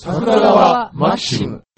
桜川マキシム。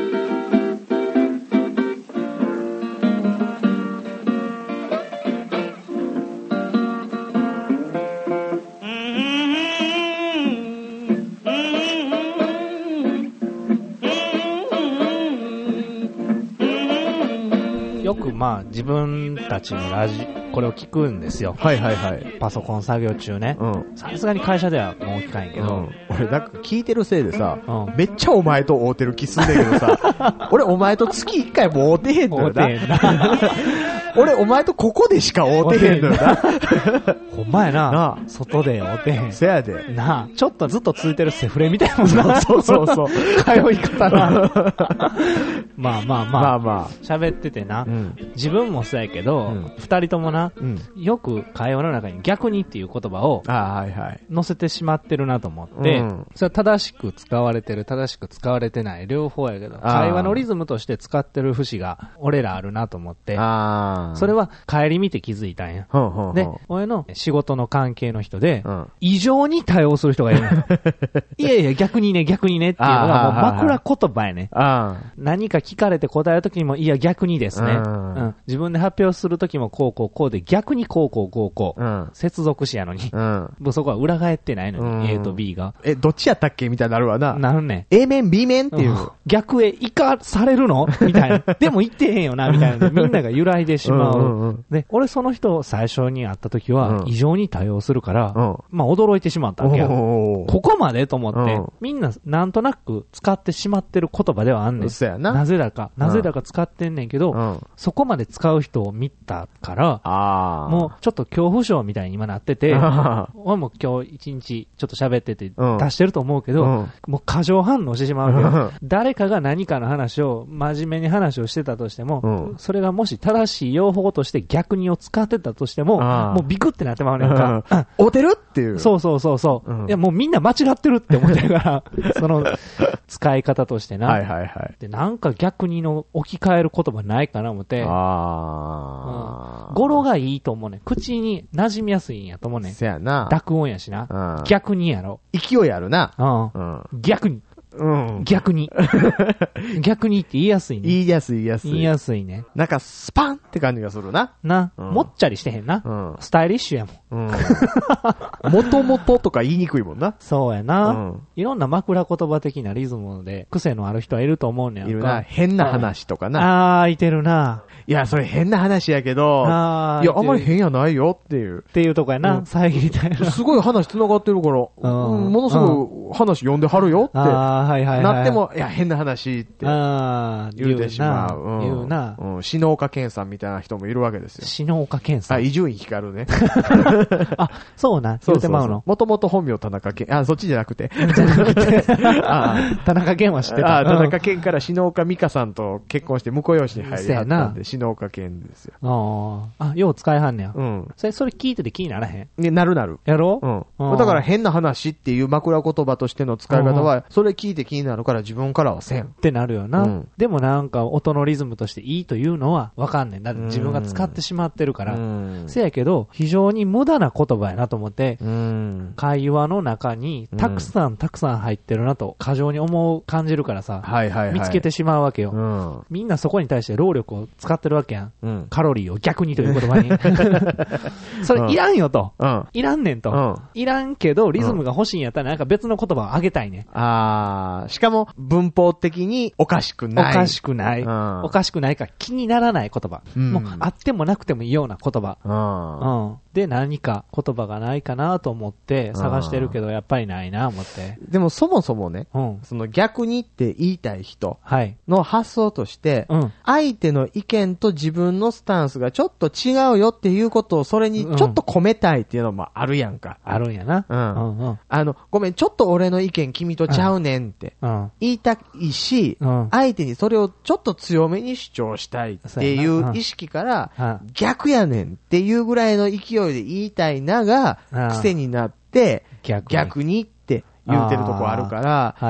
よくまあ自分たちのラジこれを聞くんですよ。 はいはいはい。 パソコン作業中ね。さすがに会社ではもう聞かんけど、 俺なんか聞いてるせいでさ、めっちゃお前と会うてる気すんねんけどさ、俺お前と月1回も会うてへんのよな。俺お前とここでしか会うてへんのよな。 ほんまやな。外で会うてへん。 せやで。 なあ、ちょっとずっと続いてるセフレみたいなもんな。 そうそうそう。 通い方な。まあまあまあ。 まあまあ。 喋っててな。自分もそうやけど、二人ともな、よく会話の中に逆にっていう言葉を載せてしまってるなと思って、それは正しく使われてる、正しく使われてない両方やけど、会話のリズムとして使ってる節が俺らあるなと思って、それは帰り見て気づいたんや。で、俺の仕事の関係の人で、異常に対応する人がいる。いやいや、逆にねっていうのがもう枕言葉やね。何か聞かれて答えるときにも、いや逆にですね。自分で発表するときもこうで、逆にこう。接続詞やのに。そこは裏返ってないのに、A と B が。 どっちやったっけみたいになるわな。 なるね。 A 面 B 面っていう。 逆へ生かされるのみたいな。でも言ってへんよな、みたいな。みんなが揺らいでしまう。で、俺その人最初に会った時は異常に対応するから、まあ驚いてしまったわけや。ここまでと思って、みんななんとなく使ってしまってる言葉ではあんねん。なぜだか使ってんねんけど、そこまで使う人を見たから、もうちょっと恐怖症みたいに今なってて、俺も今日一日ちょっと喋ってて出してると思うけど、もう過剰反応してしまうけど、誰かが何かの話を真面目に話をしてたとしても、それがもし正しい用法として逆にを使ってたとしても、もうビクってなってまうねんか。 合うてるっていう。 そう。いやもうみんな間違ってるって思ってるから、その使い方としてな。で、なんか逆にの置き換える言葉ないかな思って、語呂がいいと思うね。口に馴染みやすいんやと思うね。 せやな。 濁音やしな。逆にやろ。 勢いあるな。 逆に。逆に。逆にって言いやすいね。 言いやすいね。なんかスパンって感じがするな。 もっちゃりしてへんな。スタイリッシュやもん。 もともととか言いにくいもんな。 そうやな。いろんな枕言葉的なリズムで癖のある人はいると思うねんか。 いるな。変な話とかな。 いてるな。 いや、それ変な話やけど、いや、あんまり変やないよっていう。 っていうとこやな。遮りたいな。 すごい話繋がってるから、ものすごい話読んではるよって。なっても、いや、変な話って言うてしまう。 言うな。 篠岡健さんみたいな人もいるわけですよ。 篠岡健さん。 伊集院光ね。 そうな。言うてまうの。 もともと本名田中健。そっちじゃなくて。 田中健は知ってた。 田中健から篠岡美香さんと結婚して婿養子に入りはったんで、篠岡健ですよ。 よう使いはんねや。それ聞いてて気にならへん？ なる。 やろう？だから変な話っていう枕言葉としての使い方は、それ聞いて気になるから自分からはせん。 ってなるよな。でもなんか音のリズムとしていいというのはわかんねん。だって自分が使ってしまってるから。せやけど、非常に無駄な言葉やなと思って、会話の中にたくさん入ってるなと過剰に感じるからさ、見つけてしまうわけよ。みんなそこに対して労力を使ってるわけやん。カロリーを逆にという言葉に。それいらんよと。いらんねんと。いらんけど、リズムが欲しいんやったらなんか別の言葉をあげたいね。 しかも文法的におかしくない。 おかしくないか気にならない言葉。もうあってもなくてもいいような言葉。で何か言葉がないかなと思って探してるけどやっぱりないな思って。 でもそもそもね、その逆にって言いたい人の発想として、相手の意見と自分のスタンスがちょっと違うよっていうことをそれにちょっと込めたいっていうのもあるやんか。 あるんやな。 ごめん、ちょっと俺の意見君とちゃうねんって言いたいし、相手にそれをちょっと強めに主張したいっていう意識から逆やねんっていうぐらいの勢いで言いたいなが癖になって逆にって言うてるとこあるから、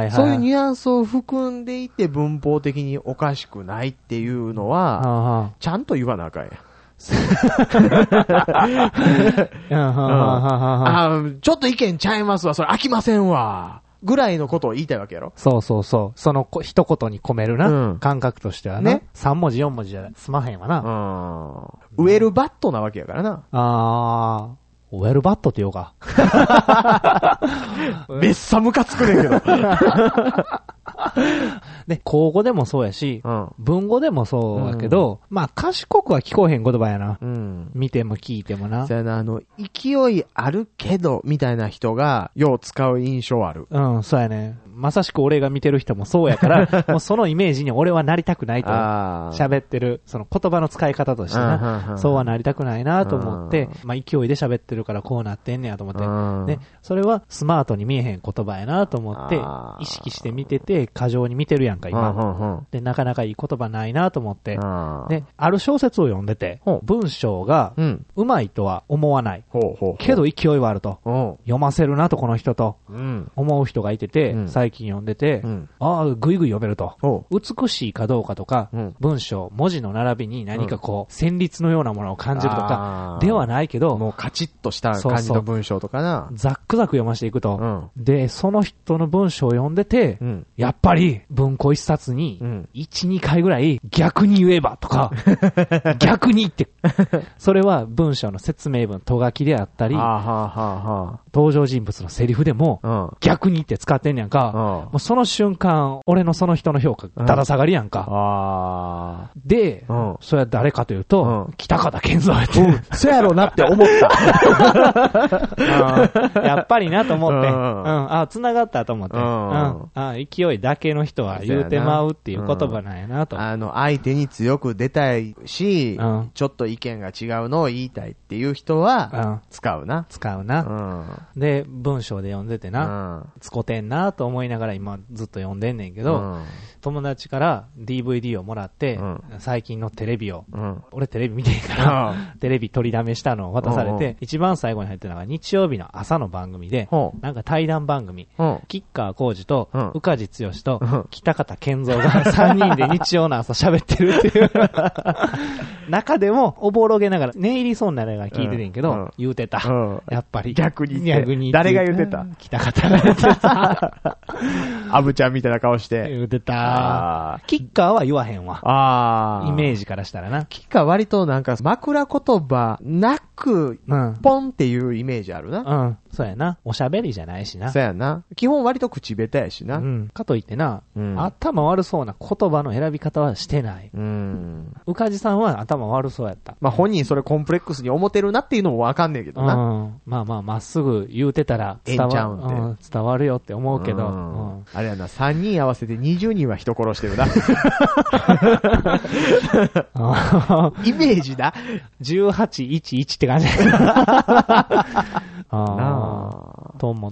そういうニュアンスを含んでいて文法的におかしくないっていうのはちゃんと言わなあかんや。ちょっと意見ちゃいますわ。それ飽きませんわ。 ぐらいのことを言いたいわけやろ。 そうそうそう。その一言に込めるな、感覚としてはね。3文字4文字じゃ済まへんわな。 ウェルバットなわけやからな。 ウェルバットって言おうか。 めっさムカつくねんけど。 で、口語でもそうやし、文語でもそうやけど、まあ、賢くは聞こえへん言葉やな。見ても聞いてもな。 そうやな、勢いあるけど、みたいな人が、よう使う印象ある。 そうやね。まさしく俺が見てる人もそうやから、もうそのイメージに俺はなりたくないと。喋ってる、その言葉の使い方としてな。そうはなりたくないなと思って、まあ、勢いで喋ってるからこうなってんねやと思って。で、それはスマートに見えへん言葉やなと思って、意識して見てて、過剰に見てるやんか、今。で、なかなかいい言葉ないなと思って。で、ある小説を読んでて、文章が、うまいとは思わない。けど勢いはあると。読ませるなと、この人と。思う人がいてて、最近読んでて、ぐいぐい読めると。美しいかどうかとか、文章、文字の並びに何かこう、旋律のようなものを感じるとか、ではないけど、 もうカチッとした感じの文章とかな。 ザックザク読ましていくと。で、その人の文章を読んでて、やっぱり文庫一冊に、1、2回ぐらい逆に言えばとか、逆にって、それは文章の説明文、とがきであったり、登場人物のセリフでも、逆にって使ってんねやんか。もうその瞬間、俺のその人の評価、だだ下がりやんか。で、それは誰かというと、北方健三やって。 そうやろうなって思った。 やっぱりなと思って、繋がったと思って、勢いだけの人は言うてまうっていう言葉なんやなと。 相手に強く出たいし、ちょっと意見が違うのを言いたいっていう人は、使うな。 使うな。で、文章で読んでてな、使ってんなと思いながら今ずっと読んでんねんけど、友達から DVD をもらって、最近のテレビを、俺テレビ見てんから、テレビ取りだめしたのを渡されて、一番最後に入ってるのが日曜日の朝の番組で、なんか対談番組、吉川晃司と宇梶剛と北方健三が3人で日曜の朝喋ってるっていう中でもおぼろげながら寝入りそうになりながら聞いててんけど、言うてた。やっぱり。 逆に。誰が言うてた？ 北方が言うてた。 アブちゃんみたいな顔して。 言うてた。キッカーは言わへんわ。イメージからしたらな。 キッカー割となんか枕言葉なく、ポンっていうイメージあるな。 そうやな。おしゃべりじゃないしな。 そうやな。基本割と口下手やしな。 かといってな、頭悪そうな言葉の選び方はしてない。宇梶さんは頭悪そうやった。 まあ本人それコンプレックスに思ってるなっていうのもわかんねえけどな。 まあまっすぐ言うてたら伝わるよって思うけど。 あれやな、3人合わせて20人は人殺してるな。イメージだ。 1811って感じ。と思って、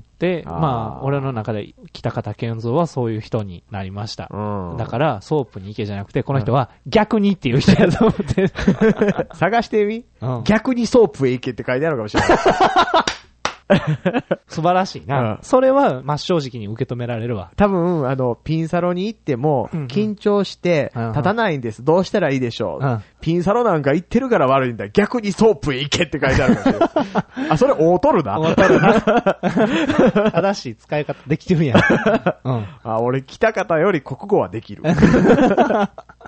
まあ、俺の中で北方健三はそういう人になりました。だから、ソープに行けじゃなくて、この人は逆にっていう人やと思って。 探してみ、逆にソープへ行けって書いてあるかもしれない。 素晴らしいな。それは真っ正直に受け止められるわ。 多分、ピンサロに行っても、緊張して、立たないんです。どうしたらいいでしょう。ピンサロなんか行ってるから悪いんだ。逆にソープへ行けって書いてあるかもしれない。それ大取るな。 大取るな。正しい使い方できてるやん。 俺、北方より国語はできる。